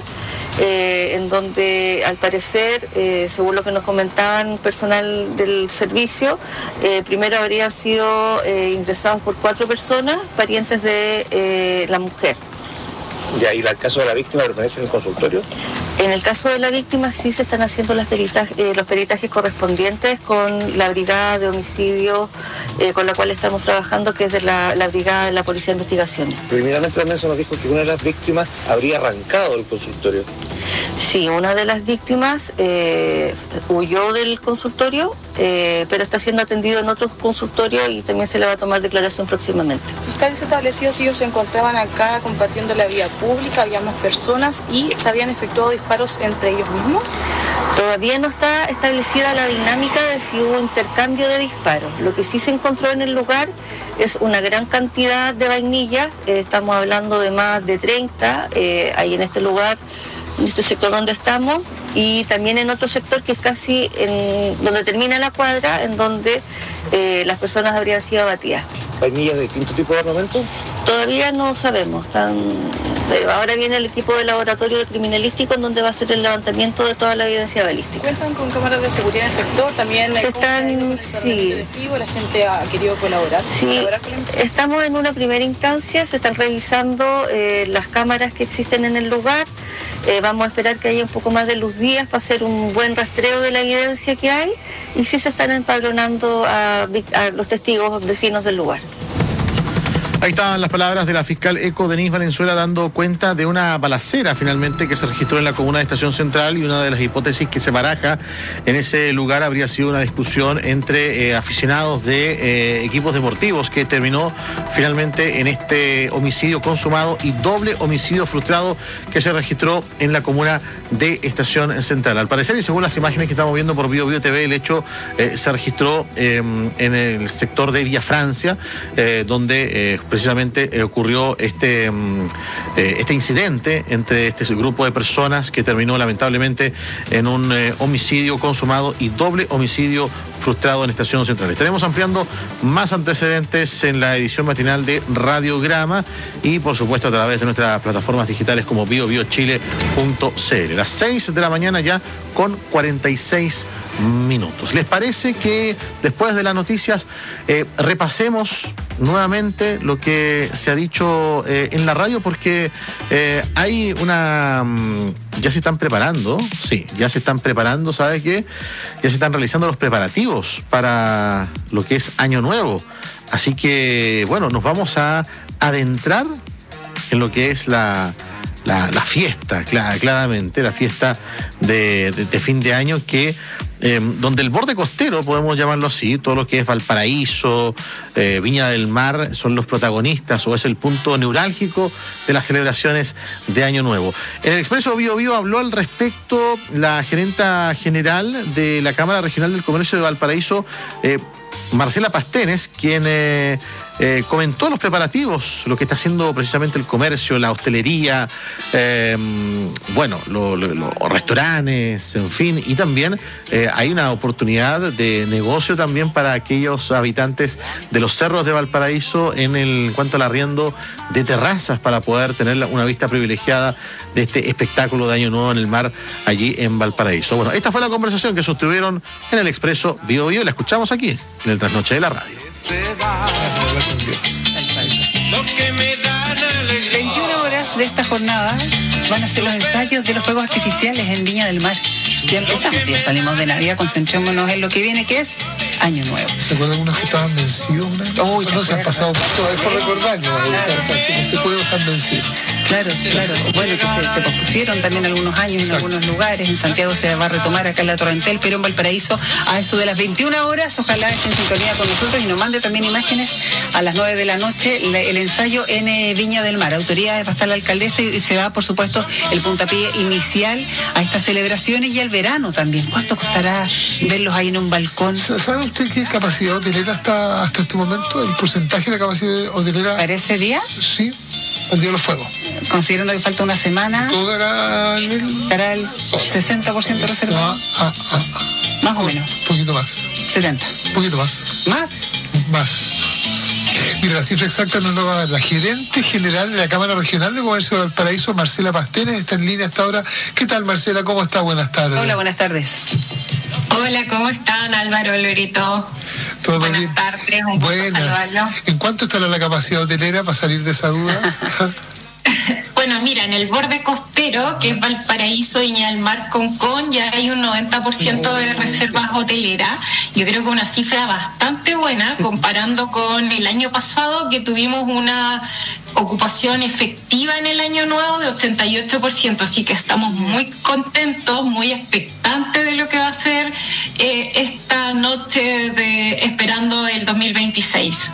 en donde al parecer, según lo que nos comentaban personal del servicio, primero habrían sido ingresados por 4 personas, parientes de la mujer. Ya, ¿y el caso de la víctima permanece en el consultorio? En el caso de la víctima sí se están haciendo los peritajes correspondientes con la brigada de homicidios con la cual estamos trabajando, que es de la brigada de la Policía de Investigaciones. Preliminarmente también se nos dijo que una de las víctimas habría arrancado del consultorio. Sí, una de las víctimas huyó del consultorio, pero está siendo atendido en otros consultorios y también se le va a tomar declaración próximamente. Fiscal, se estableció si ellos se encontraban acá compartiendo la vía pública, había más personas y se habían efectuado disparos entre ellos mismos. Todavía no está establecida la dinámica de si hubo intercambio de disparos. Lo que sí se encontró en el lugar es una gran cantidad de vainillas, estamos hablando de más de 30, ahí en este lugar, en este sector donde estamos, y también en otro sector que es casi donde termina la cuadra, en donde las personas habrían sido abatidas. ¿Vainillas de distinto tipo de armamento? Todavía no sabemos. Ahora viene el equipo de laboratorio de criminalístico en donde va a hacer el levantamiento de toda la evidencia balística. ¿Cuentan con cámaras de seguridad en el sector? ¿También se están, sí. ¿La gente ha querido colaborar? Sí, estamos en una primera instancia, se están revisando las cámaras que existen en el lugar. Vamos a esperar que haya un poco más de luz días para hacer un buen rastreo de la evidencia que hay, y sí se están empadronando a los testigos vecinos del lugar. Ahí estaban las palabras de la fiscal Eco Denise Valenzuela dando cuenta de una balacera finalmente que se registró en la comuna de Estación Central, y una de las hipótesis que se baraja en ese lugar habría sido una discusión entre aficionados de equipos deportivos que terminó finalmente en este homicidio consumado y doble homicidio frustrado que se registró en la comuna de Estación Central. Al parecer, y según las imágenes que estamos viendo por BioBio TV, el hecho se registró en el sector de Villa Francia, donde precisamente ocurrió este incidente entre este grupo de personas que terminó lamentablemente en un homicidio consumado y doble homicidio frustrado en Estación Central. Estaremos ampliando más antecedentes en la edición matinal de Radiograma y por supuesto a través de nuestras plataformas digitales como biobiochile.cl. Las 6 de la mañana ya con 46 minutos. ¿Les parece que después de las noticias repasemos nuevamente lo que se ha dicho en la radio? Porque hay una... ya se están preparando, sí, ya se están preparando, ¿sabe qué? Ya se están realizando los preparativos para lo que es Año Nuevo. Así que, bueno, nos vamos a adentrar en lo que es la fiesta, claramente, la fiesta de fin de año que... donde el borde costero, podemos llamarlo así, todo lo que es Valparaíso, Viña del Mar, son los protagonistas o es el punto neurálgico de las celebraciones de Año Nuevo. En el Expreso BioBio habló al respecto la gerenta general de la Cámara Regional del Comercio de Valparaíso, Marcela Pastenes, quien comentó los preparativos, lo que está haciendo precisamente el comercio, la hostelería, los restaurantes, en fin, y también hay una oportunidad de negocio también para aquellos habitantes de los cerros de Valparaíso en cuanto al arriendo de terrazas para poder tener una vista privilegiada de este espectáculo de Año Nuevo en el mar allí en Valparaíso. Bueno, esta fue la conversación que sostuvieron en el Expreso BioBio y la escuchamos aquí en el Trasnoche de la Radio. 21 horas de esta jornada van a ser los ensayos de los fuegos artificiales en Viña del Mar. Ya empezamos, ya salimos de Navidad, concentrémonos en lo que viene, que es Año Nuevo. ¿Se acuerdan unos que estaban vencidos? No se han pasado todo, es por recordar, no se puede estar vencido. Claro. Bueno, que se pospusieron también algunos años. Exacto. En algunos lugares. En Santiago se va a retomar acá en la Torrentel, pero en Valparaíso a eso de las 21 horas, ojalá esté en sintonía con nosotros y nos mande también imágenes a las 9 de la noche, el ensayo en Viña del Mar. Autoridades va a estar la alcaldesa y se va, por supuesto, el puntapié inicial a estas celebraciones y al verano también. ¿Cuánto costará verlos ahí en un balcón? ¿Sabe usted qué capacidad hotelera está hasta este momento? ¿El porcentaje de la capacidad hotelera? ¿Para ese día? Sí, el día de los fuegos. Considerando que falta una semana, todo estará el 60% reservado. Más o menos. Un poquito más. 70. Un poquito más. ¿Más? Mira, la cifra exacta no lo va a dar la gerente general de la Cámara Regional de Comercio de Valparaíso, Marcela Pastenes, está en línea hasta ahora. ¿Qué tal, Marcela? ¿Cómo está? Buenas tardes. Hola, buenas tardes. Hola, ¿cómo están, Álvaro, Lorito? ¿Todo buenas bien? Tardes, un gusto saludarlos. ¿En cuánto estará la capacidad hotelera para salir de esa duda? Bueno, mira, en el borde costero, que es Valparaíso, Viña del Mar, Concón, ya hay un 90% de reservas hoteleras. Yo creo que una cifra bastante buena, comparando con el año pasado, que tuvimos una ocupación efectiva en el año nuevo de 88%. Así que estamos muy contentos, muy expectantes de lo que va a ser esta noche esperando el 2026.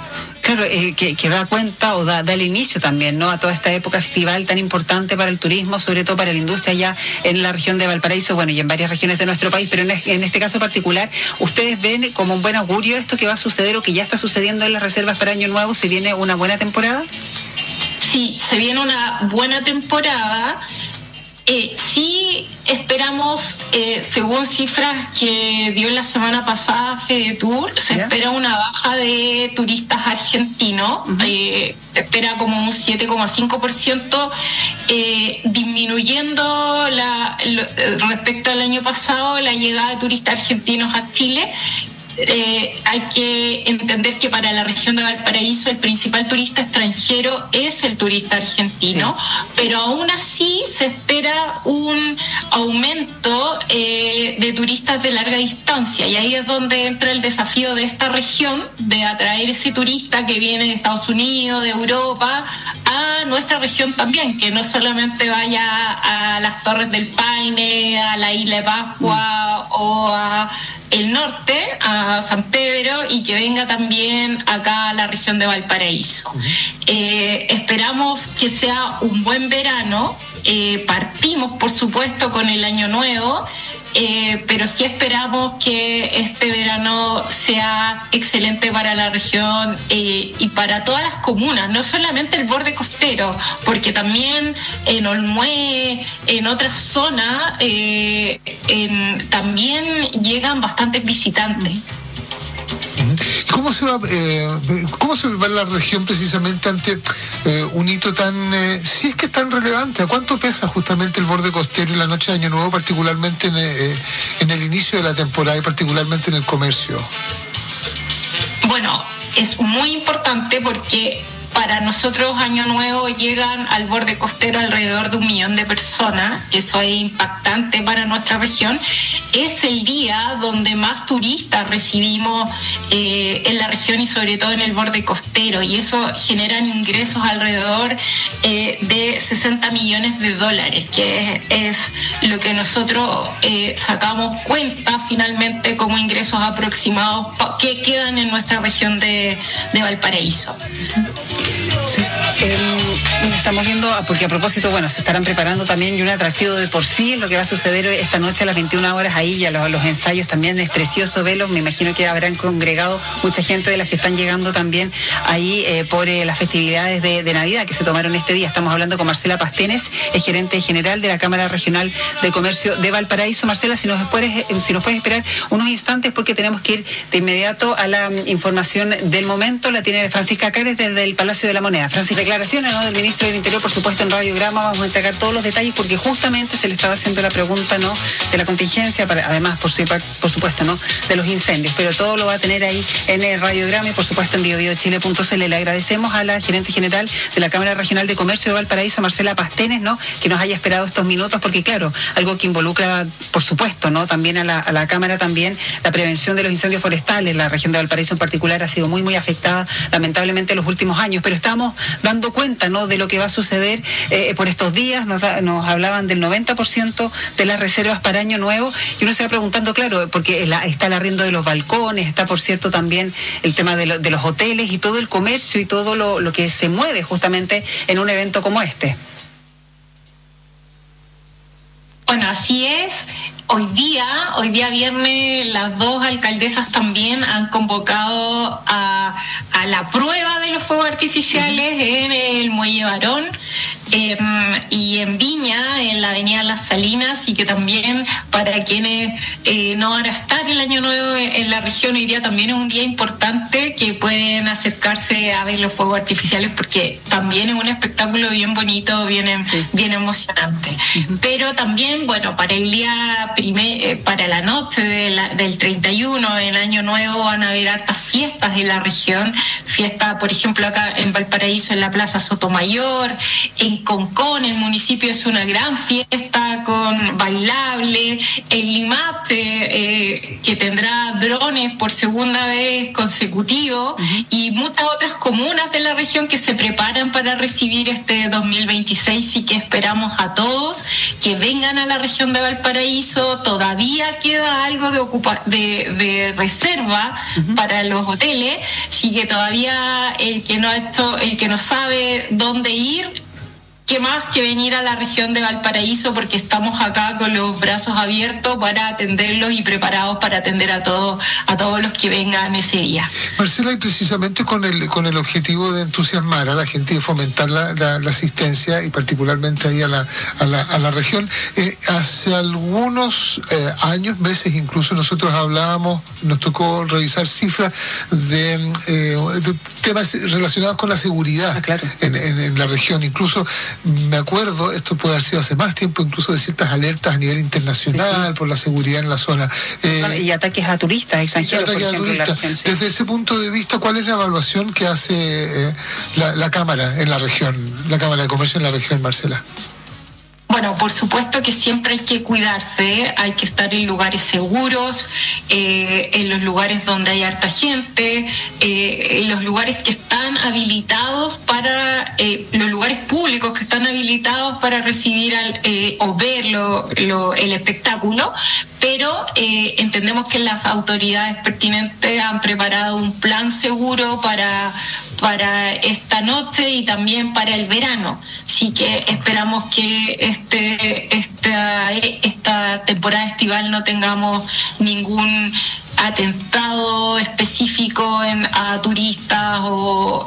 Claro, que da cuenta o da el inicio también, ¿no?, a toda esta época estival tan importante para el turismo, sobre todo para la industria allá en la región de Valparaíso, bueno, y en varias regiones de nuestro país, pero en este caso particular, ¿ustedes ven como un buen augurio esto que va a suceder o que ya está sucediendo en las reservas para Año Nuevo? ¿Se viene una buena temporada? Sí, se viene una buena temporada. Sí esperamos, según cifras que dio la semana pasada FedeTour, se espera una baja de turistas argentinos, se espera como un 7,5%, disminuyendo respecto al año pasado la llegada de turistas argentinos a Chile. Hay que entender que para la región de Valparaíso el principal turista extranjero es el turista argentino, pero aún así se espera un aumento de turistas de larga distancia, y ahí es donde entra el desafío de esta región de atraer ese turista que viene de Estados Unidos, de Europa, a nuestra región también, que no solamente vaya a las Torres del Paine, a la Isla de Pascua o a el norte, a San Pedro, y que venga también acá a la región de Valparaíso. Esperamos que sea un buen verano. Partimos, por supuesto, con el Año Nuevo, pero sí esperamos que este verano sea excelente para la región y para todas las comunas, no solamente el borde costero, porque también en Olmué, en otras zonas, también llegan bastantes visitantes. ¿Cómo se va la región precisamente ante un hito tan, si es que es tan relevante? ¿A cuánto pesa justamente el borde costero y la noche de Año Nuevo, particularmente en el inicio de la temporada y particularmente en el comercio? Bueno, es muy importante porque para nosotros Año Nuevo llegan al borde costero alrededor de 1 millón de personas, que eso es impactante para nuestra región. Es el día donde más turistas recibimos en la región y sobre todo en el borde costero, y eso generan ingresos alrededor de $60 millones, que es lo que nosotros sacamos cuenta finalmente como ingresos aproximados que quedan en nuestra región de Valparaíso. Sí, estamos viendo, porque a propósito, bueno, se estarán preparando también, y un atractivo de por sí lo que va a suceder esta noche a las 21 horas ahí, ya los ensayos también es precioso verlos. Me imagino que habrán congregado mucha gente de las que están llegando también ahí por las festividades de Navidad que se tomaron este día. Estamos hablando con Marcela Pastenes, es gerente general de la Cámara Regional de Comercio de Valparaíso. Marcela, si nos puedes esperar unos instantes, porque tenemos que ir de inmediato a la información del momento. La tiene Francisca Cares desde el Palacio de la Moneda. Francis, declaraciones, ¿no?, del ministro del Interior, por supuesto, en Radiograma. Vamos a entregar todos los detalles porque justamente se le estaba haciendo la pregunta, ¿no?, de la contingencia, además, por supuesto, ¿no?, de los incendios, pero todo lo va a tener ahí en el Radiograma y, por supuesto, en biobiochile.cl. Le agradecemos a la gerente general de la Cámara Regional de Comercio de Valparaíso, Marcela Pastenes, ¿no?, que nos haya esperado estos minutos, porque, claro, algo que involucra, por supuesto, ¿no?, también a la Cámara, también la prevención de los incendios forestales. La región de Valparaíso en particular ha sido muy, muy afectada, lamentablemente, en los últimos años, pero estamos dando cuenta, ¿no?, de lo que va a suceder por estos días. Nos hablaban del 90% de las reservas para Año Nuevo, y uno se va preguntando, claro, porque está el arriendo de los balcones, está, por cierto, también el tema de los hoteles y todo el comercio y todo lo que se mueve justamente en un evento como este. Bueno, así es. Hoy día viernes, las dos alcaldesas también han convocado a la prueba de los fuegos artificiales en el Muelle Barón y en Viña, en la avenida Las Salinas, y que también para quienes no van a estar el Año Nuevo en la región, hoy día también es un día importante que pueden acercarse a ver los fuegos artificiales, porque también es un espectáculo bien bonito, bien emocionante. Pero también, bueno, para el día para la noche del 31, el Año Nuevo, van a haber hartas fiestas en la región. Fiesta, por ejemplo, acá en Valparaíso, en la Plaza Sotomayor, en Concón, el municipio, es una gran fiesta con bailable, el Limate, que tendrá drones por segunda vez consecutivo, y muchas otras comunas de la región que se preparan para recibir este 2026, y que esperamos a todos que vengan a la región de Valparaíso. Todavía queda algo de reserva para los hoteles, así que todavía el que no sabe dónde ir, qué más que venir a la región de Valparaíso, porque estamos acá con los brazos abiertos para atenderlos y preparados para atender a todos los que vengan ese día. Marcela, y precisamente con el objetivo de entusiasmar a la gente y de fomentar la asistencia, y particularmente ahí a la región, hace algunos años, meses incluso, nosotros hablábamos, nos tocó revisar cifras de temas relacionados con la seguridad en la región. Incluso me acuerdo, esto puede haber sido hace más tiempo, incluso de ciertas alertas a nivel internacional por la seguridad en la zona. Y ataques a turistas extranjeros, por ejemplo, en la región. Desde ese punto de vista, ¿cuál es la evaluación que hace la Cámara en la región, la Cámara de Comercio en la región, Marcela? Bueno, por supuesto que siempre hay que cuidarse, hay que estar en lugares seguros, en los lugares donde hay harta gente, en los lugares que están habilitados para, los lugares públicos que están habilitados para recibir o ver el espectáculo, pero entendemos que las autoridades pertinentes han preparado un plan seguro para esta noche y también para el verano. Así que esperamos que esta temporada estival no tengamos ningún atentado específico a turistas o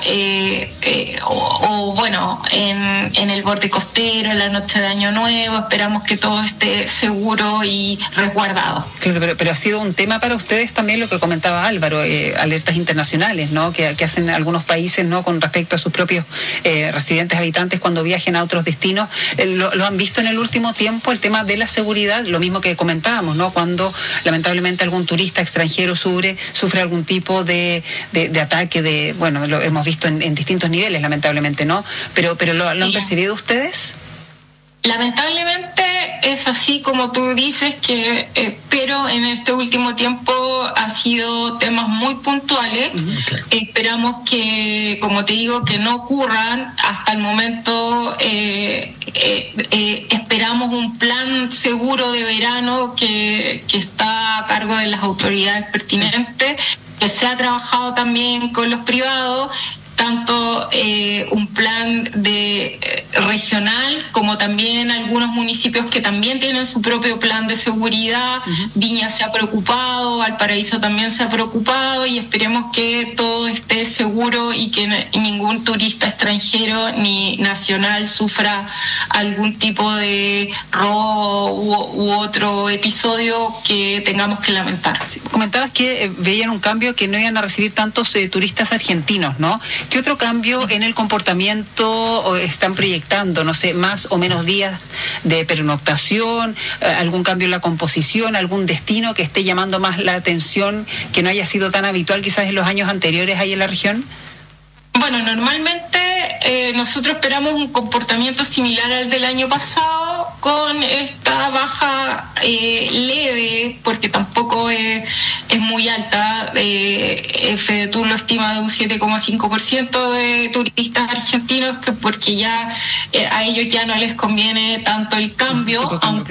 bueno, en el borde costero, en la noche de Año Nuevo. Esperamos que todo esté seguro y resguardado. Claro, pero ha sido un tema para ustedes también lo que comentaba Álvaro, alertas internacionales, ¿no? Que hacen algunos países, ¿no? Con respecto a sus propios residentes, habitantes cuando viajen a otros destinos. ¿Lo han visto en el último tiempo, el tema de la seguridad? Lo mismo que comentábamos, ¿no? Cuando lamentablemente algún turista extranjero sufre algún tipo de ataque, bueno, lo hemos visto en distintos niveles, lamentablemente, ¿no? Pero ¿lo han percibido ustedes? Lamentablemente es así como tú dices, pero en este último tiempo ha sido temas muy puntuales. Esperamos que, como te digo, que no ocurran. Hasta el momento esperamos un plan seguro de verano que está a cargo de las autoridades pertinentes, que se ha trabajado también con los privados, tanto un plan regional como también algunos municipios que también tienen su propio plan de seguridad. Viña se ha preocupado, Valparaíso también se ha preocupado, y esperemos que todo esté seguro y que ningún turista extranjero ni nacional sufra algún tipo de robo u otro episodio que tengamos que lamentar. Sí, comentabas que veían un cambio, que no iban a recibir tantos turistas argentinos, ¿no? ¿Qué otro cambio en el comportamiento están proyectando? No sé, más o menos días de pernoctación, algún cambio en la composición, algún destino que esté llamando más la atención, que no haya sido tan habitual quizás en los años anteriores ahí en la región. Bueno, normalmente nosotros esperamos un comportamiento similar al del año pasado, con esta baja leve, porque tampoco es muy alta. FEDETUR lo estima de un 7,5% de turistas argentinos, porque ya a ellos ya no les conviene tanto el cambio,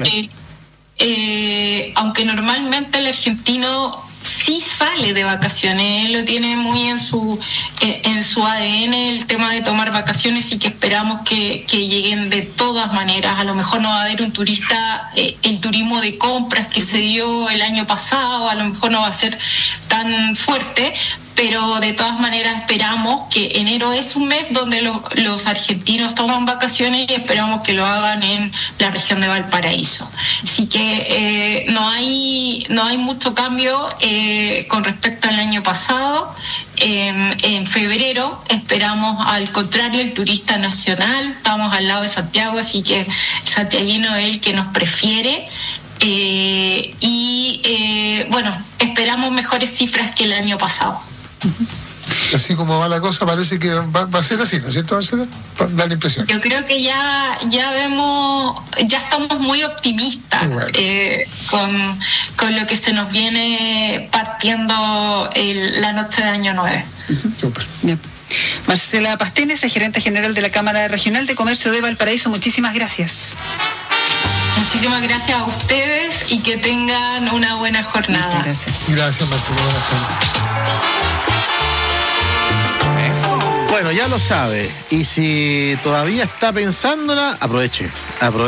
aunque normalmente el argentino sí sale de vacaciones. Él lo tiene muy en su ADN, el tema de tomar vacaciones, y que esperamos que lleguen de todas maneras. A lo mejor no va a haber un turista, el turismo de compras que se dio el año pasado, a lo mejor no va a ser tan fuerte, pero de todas maneras esperamos que enero es un mes donde los argentinos toman vacaciones, y esperamos que lo hagan en la región de Valparaíso. Así que no hay mucho cambio con respecto al año pasado. En febrero esperamos, al contrario, el turista nacional. Estamos al lado de Santiago, así que el santiaguino es el que nos prefiere. Bueno, esperamos mejores cifras que el año pasado. Así como va la cosa, parece que va a ser así, ¿no es cierto, Marcela? Da la impresión. Yo creo que ya vemos estamos muy optimistas con lo que se nos viene partiendo la noche de Año Nuevo. Súper. Bien. Marcela Pastenes, gerente general de la Cámara Regional de Comercio de Valparaíso, muchísimas gracias. Muchísimas gracias a ustedes y que tengan una buena jornada. Muchas gracias. Gracias, Marcela. Buenas tardes. Bueno, ya lo sabe. Y si todavía está pensándola, aproveche.